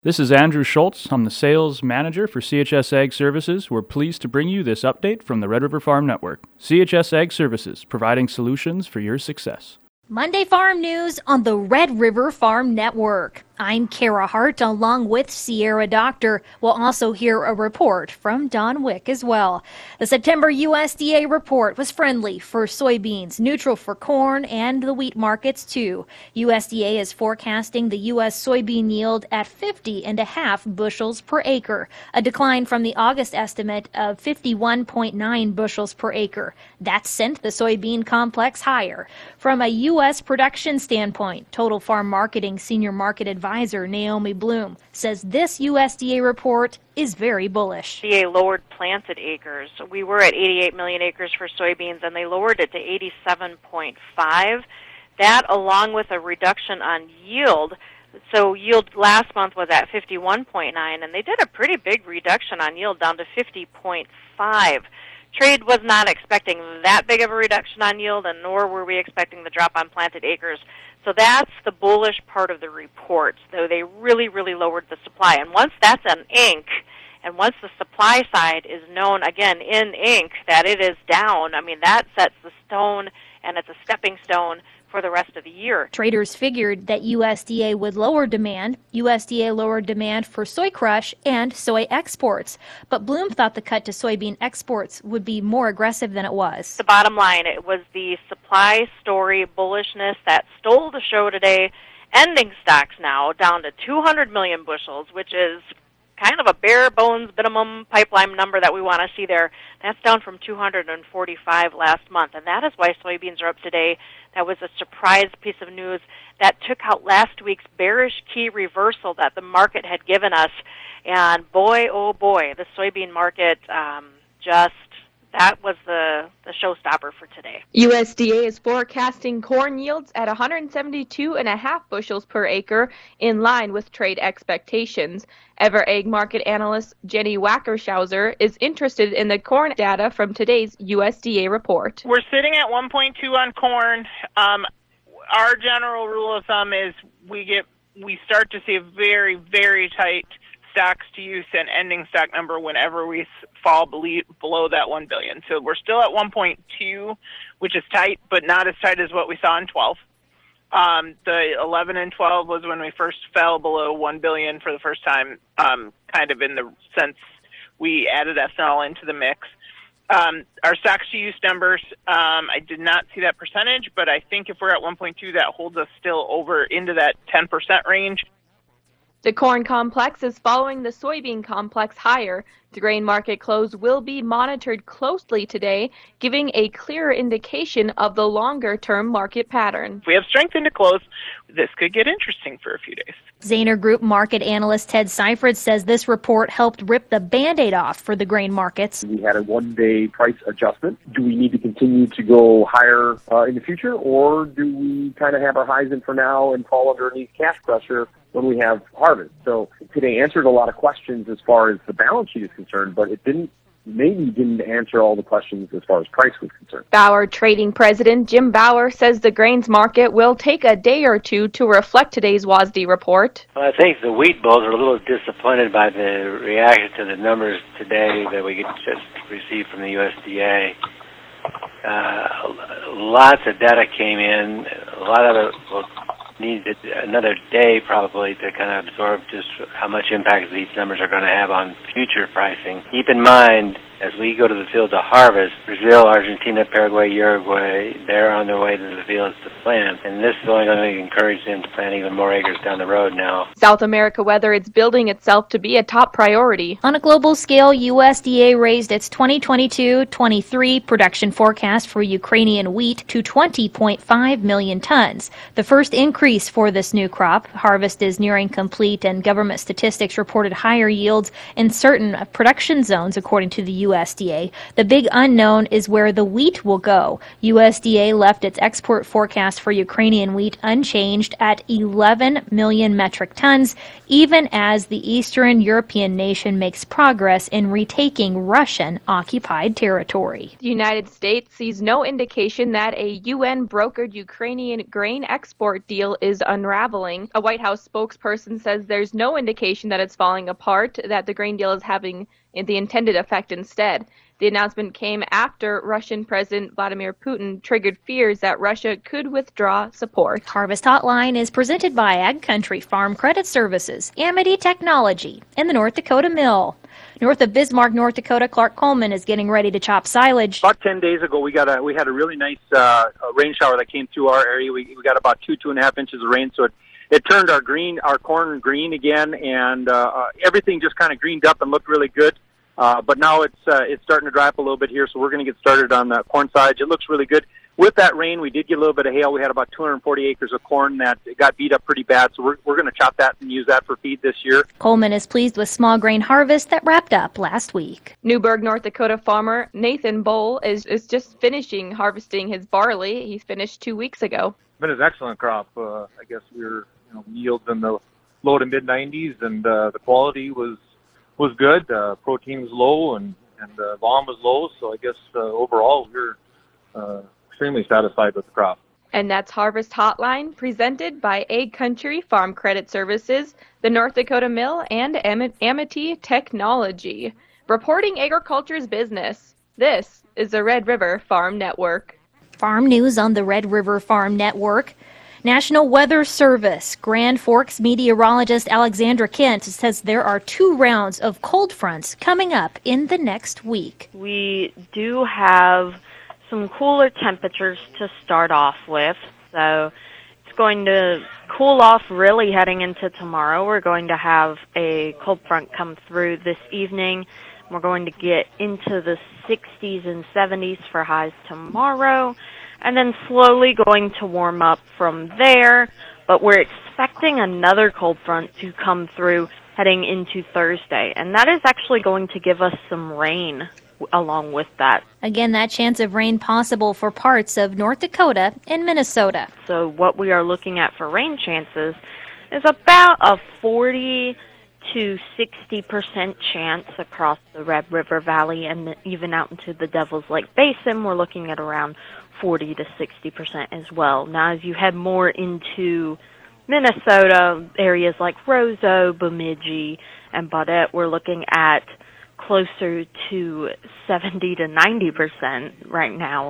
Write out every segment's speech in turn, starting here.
This is Andrew Schultz. I'm the sales manager for CHS Ag Services. We're pleased to bring you this update from the Red River Farm Network. CHS Ag Services, providing solutions for your success. Monday Farm News on the Red River Farm Network. I'm Kara Hart along with Sierra Doctor. We'll also hear a report from Don Wick as well. The September USDA report was friendly for soybeans, neutral for corn, and the wheat markets too. USDA is forecasting the U.S. soybean yield at 50.5 bushels per acre, a decline from the August estimate of 51.9 bushels per acre. That sent the soybean complex higher. From a U.S. production standpoint, Total Farm Marketing Senior Market Advisor Naomi Bloom says this USDA report is very bullish. USDA lowered planted acres. We were at 88 million acres for soybeans, and they lowered it to 87.5. That, along with a reduction on yield. So yield last month was at 51.9, and they did a pretty big reduction on yield down to 50.5. Trade was not expecting that big of a reduction on yield, and nor were we expecting the drop on planted acres. So that's the bullish part of the report, though they really, really lowered the supply. And once that's in ink, and once the supply side is known, again, in ink, that it is down, I mean, that sets the stone, and it's a stepping stone for the rest of the year. Traders figured that USDA would lower demand. USDA lowered demand for soy crush and soy exports. But Bloom thought the cut to soybean exports would be more aggressive than it was. The bottom line, it was the supply story bullishness that stole the show today. Ending stocks now down to 200 million bushels, which is kind of a bare bones minimum pipeline number that we want to see there. That's down from 245 last month, and that is why soybeans are up today. That was a surprise piece of news that took out last week's bearish key reversal that the market had given us. And boy, oh boy, the soybean market that was the showstopper for today. USDA is forecasting corn yields at 172.5 bushels per acre, in line with trade expectations. EverAg market analyst Jenny Wackershauser is interested in the corn data from today's USDA report. We're sitting at 1.2 on corn. Our general rule of thumb is we start to see a very, very tight stocks to use and ending stock number whenever we fall below that 1 billion. So we're still at 1.2, which is tight, but not as tight as what we saw in 12. The 11 and 12 was when we first fell below 1 billion for the first time, kind of in the sense we added ethanol into the mix. Our stocks to use numbers, I did not see that percentage, but I think if we're at 1.2, that holds us still over into that 10% range. The corn complex is following the soybean complex higher. The grain market close will be monitored closely today, giving a clearer indication of the longer-term market pattern. If we have strength into close, this could get interesting for a few days. Zaner Group market analyst Ted Seifert says this report helped rip the Band-Aid off for the grain markets. We had a one-day price adjustment. Do we need to continue to go higher in the future, or do we kind of have our highs in for now and fall underneath cash pressure when we have harvest? So today answered a lot of questions as far as the balance sheet is concerned, but it didn't answer all the questions as far as price was concerned. Bauer Trading President Jim Bauer says the grains market will take a day or two to reflect today's WASDE report. Well, I think the wheat bulls are a little disappointed by the reaction to the numbers today that we just received from the USDA. Lots of data came in. A lot of it will need another day probably to kind of absorb just how much impact these numbers are going to have on future pricing. Keep in mind, as we go to the field to harvest, Brazil, Argentina, Paraguay, Uruguay, they're on their way to the fields to plant, and this is only going to encourage them to plant even more acres down the road now. South America weather is building itself to be a top priority. On a global scale, USDA raised its 2022-23 production forecast for Ukrainian wheat to 20.5 million tons. The first increase for this new crop. Harvest is nearing complete, and government statistics reported higher yields in certain production zones, according to the USDA. The big unknown is where the wheat will go. USDA left its export forecast for Ukrainian wheat unchanged at 11 million metric tons, even as the Eastern European nation makes progress in retaking Russian-occupied territory. The United States sees no indication that a UN-brokered Ukrainian grain export deal is unraveling. A White House spokesperson says there's no indication that it's falling apart, that the grain deal is having the intended effect instead. The announcement came after Russian President Vladimir Putin triggered fears that Russia could withdraw support. Harvest Hotline is presented by Ag Country Farm Credit Services, Amity Technology, and the North Dakota Mill. North of Bismarck, North Dakota, Clark Coleman is getting ready to chop silage. About 10 days ago, we had a really nice rain shower that came through our area. We got about 2.5 inches of rain, so it turned our corn green again, and everything just kind of greened up and looked really good. But now it's starting to dry up a little bit here, so we're going to get started on the corn silage. It looks really good. With that rain, we did get a little bit of hail. We had about 240 acres of corn that got beat up pretty bad, so we're going to chop that and use that for feed this year. Coleman is pleased with small grain harvest that wrapped up last week. Newburgh, North Dakota farmer Nathan Bowl is just finishing harvesting his barley. He finished 2 weeks ago. It's been an excellent crop. I guess we were yields in the low to mid 90s, and the quality was good. Protein was low, and volume was low. So I guess overall we're extremely satisfied with the crop. And that's Harvest Hotline, presented by Ag Country Farm Credit Services, the North Dakota Mill, and Amity Technology. Reporting agriculture's business, this is the Red River Farm Network. Farm news on the Red River Farm Network. National Weather Service Grand Forks meteorologist Alexandra Kent says there are 2 rounds of cold fronts coming up in the next week. We do have some cooler temperatures to start off with, so it's going to cool off really heading into tomorrow. We're going to have a cold front come through this evening. We're going to get into the 60s and 70s for highs tomorrow, and then slowly going to warm up from there. But we're expecting another cold front to come through heading into Thursday, and that is actually going to give us some rain along with that. Again, that chance of rain possible for parts of North Dakota and Minnesota. So what we are looking at for rain chances is about a 40 to 60% chance across the Red River Valley, and even out into the Devil's Lake Basin, we're looking at around 40 to 60% as well. Now, as you head more into Minnesota, areas like Roseau, Bemidji, and Baudette, we're looking at closer to 70 to 90% right now.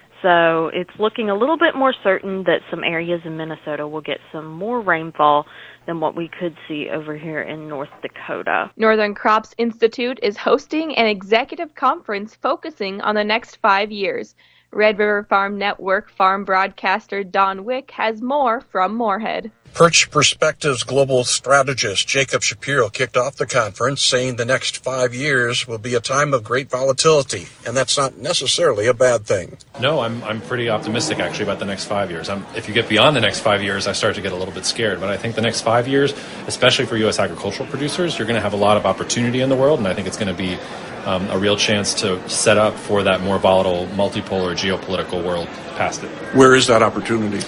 So it's looking a little bit more certain that some areas in Minnesota will get some more rainfall than what we could see over here in North Dakota. Northern Crops Institute is hosting an executive conference focusing on the next 5 years. Red River Farm Network farm broadcaster Don Wick has more from Moorhead. Perch Perspectives global strategist Jacob Shapiro kicked off the conference, saying the next 5 years will be a time of great volatility, and that's not necessarily a bad thing. No, I'm pretty optimistic actually about the next 5 years. If you get beyond the next 5 years, I start to get a little bit scared. But I think the next 5 years, especially for U.S. agricultural producers, you're going to have a lot of opportunity in the world, and I think it's going to be a real chance to set up for that more volatile, multipolar, geopolitical world past it. Where is that opportunity?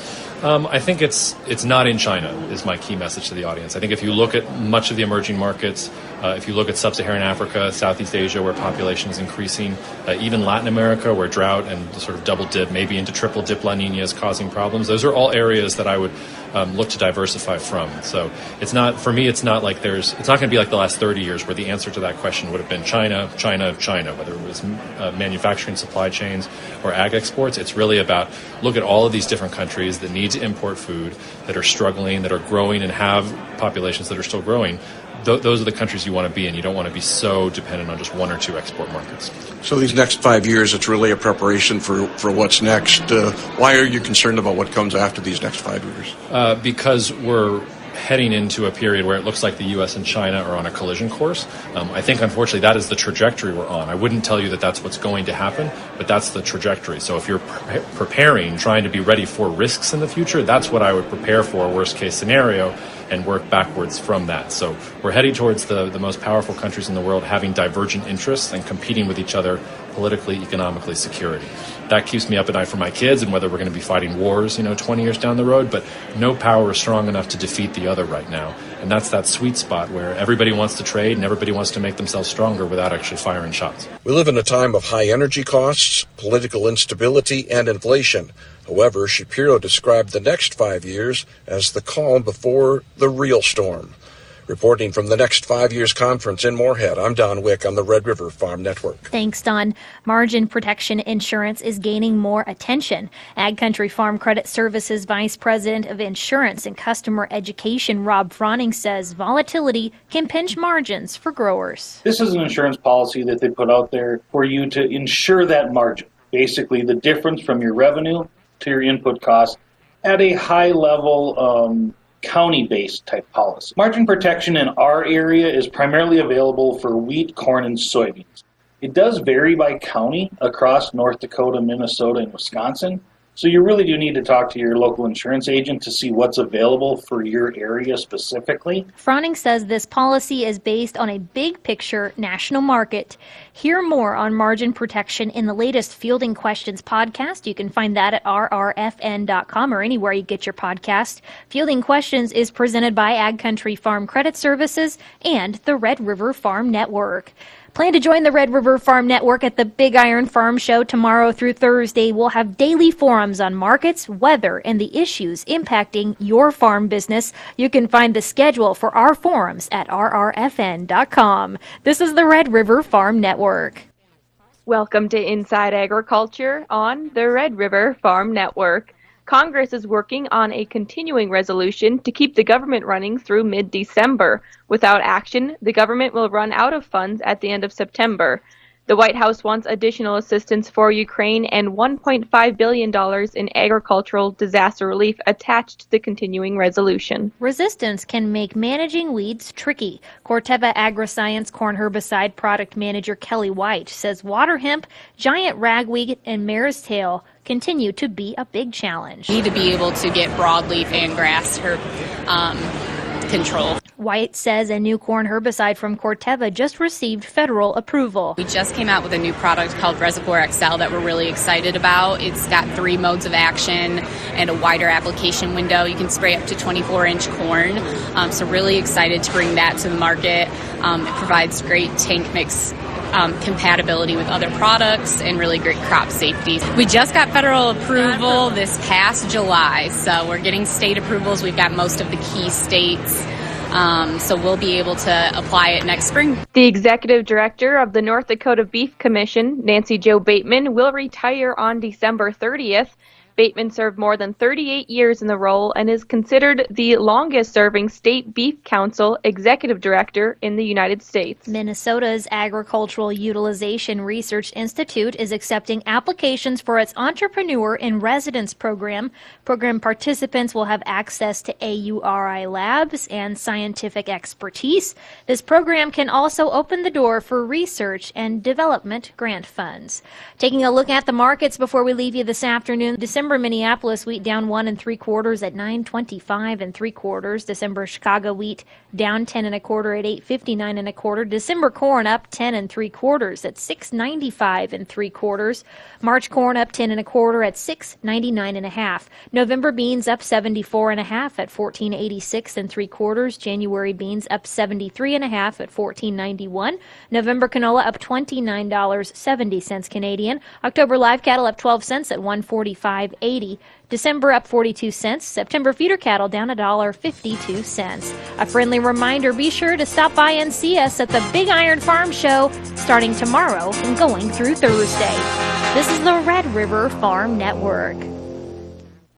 I think it's not in China is my key message to the audience. I think if you look at much of the emerging markets, if you look at sub-Saharan Africa, Southeast Asia, where population is increasing, even Latin America, where drought and sort of double dip, maybe into triple dip La Nina is causing problems, those are all areas that I would look to diversify from. So it's not, for me, it's not like it's not going to be like the last 30 years where the answer to that question would have been China, China, China, whether it was manufacturing supply chains or ag exports. It's really about look at all of these different countries that need to import food, that are struggling, that are growing and have populations that are still growing. Those are the countries you want to be in. You don't want to be so dependent on just 1 or 2 export markets. So these next 5 years, it's really a preparation for what's next. Why are you concerned about what comes after these next 5 years? Because we're heading into a period where it looks like the U.S. and China are on a collision course. I think, unfortunately, that is the trajectory we're on. I wouldn't tell you that that's what's going to happen, but that's the trajectory. So if you're preparing, trying to be ready for risks in the future, that's what I would prepare for, worst case scenario. and work backwards from that. So we're heading towards the most powerful countries in the world having divergent interests and competing with each other politically, economically, security. That keeps me up at night for my kids and whether we're going to be fighting wars, 20 years down the road, but no power is strong enough to defeat the other right now. And that's that sweet spot where everybody wants to trade and everybody wants to make themselves stronger without actually firing shots. We live in a time of high energy costs, political instability, and inflation. However, Shapiro described the next 5 years as the calm before the real storm. Reporting from the Next 5 Years Conference in Moorhead, I'm Don Wick on the Red River Farm Network. Thanks, Don. Margin protection insurance is gaining more attention. Ag Country Farm Credit Services Vice President of Insurance and Customer Education, Rob Froning, says volatility can pinch margins for growers. This is an insurance policy that they put out there for you to insure that margin, basically the difference from your revenue to your input cost at a high level county-based type policy. Margin protection in our area is primarily available for wheat, corn, and soybeans. It does vary by county across North Dakota, Minnesota, and Wisconsin. So you really do need to talk to your local insurance agent to see what's available for your area specifically. Froning says this policy is based on a big picture national market. Hear more on margin protection in the latest Fielding Questions podcast. You can find that at rrfn.com or anywhere you get your podcast. Fielding Questions is presented by Ag Country Farm Credit Services and the Red River Farm Network. Plan to join the Red River Farm Network at the Big Iron Farm Show tomorrow through Thursday. We'll have daily forums on markets, weather, and the issues impacting your farm business. You can find the schedule for our forums at rrfn.com. This is the Red River Farm Network. Welcome to Inside Agriculture on the Red River Farm Network. Congress is working on a continuing resolution to keep the government running through mid-December. Without action, the government will run out of funds at the end of September. The White House wants additional assistance for Ukraine and $1.5 billion in agricultural disaster relief attached to the continuing resolution. Resistance can make managing weeds tricky. Corteva AgriScience corn herbicide product manager Kelly White says water hemp, giant ragweed, and mare's tail continue to be a big challenge. We need to be able to get broadleaf and grass herb control. White says a new corn herbicide from Corteva just received federal approval. We just came out with a new product called Reservoir XL that we're really excited about. It's got 3 modes of action and a wider application window. You can spray up to 24-inch corn. So really excited to bring that to the market. It provides great tank mix compatibility with other products and really great crop safety. We just got federal approval this past July, so we're getting state approvals. We've got most of the key states. So we'll be able to apply it next spring. The executive director of the North Dakota Beef Commission, Nancy Jo Bateman, will retire on December 30th. Bateman served more than 38 years in the role and is considered the longest-serving state beef council executive director in the United States. Minnesota's Agricultural Utilization Research Institute is accepting applications for its Entrepreneur in Residence program. Program participants will have access to AURI labs and scientific expertise. This program can also open the door for research and development grant funds. Taking a look at the markets before we leave you this afternoon, December Minneapolis wheat down 1 3/4 at $9.25 3/4. December Chicago wheat down 10 1/4 at $8.59 1/4. December corn up 10 3/4 at $6.95 3/4. March corn up 10 1/4 at $6.99 1/2. November beans up 74 1/2 at $14.86 3/4. January beans up 73 1/2 at $14.91. November canola up $29.70 Canadian. October live cattle up 12 cents at $145.80. December up 42 cents. September feeder cattle down $1.52. A friendly reminder, be sure to stop by and see us at the Big Iron Farm Show starting tomorrow and going through Thursday. This is the Red River Farm Network.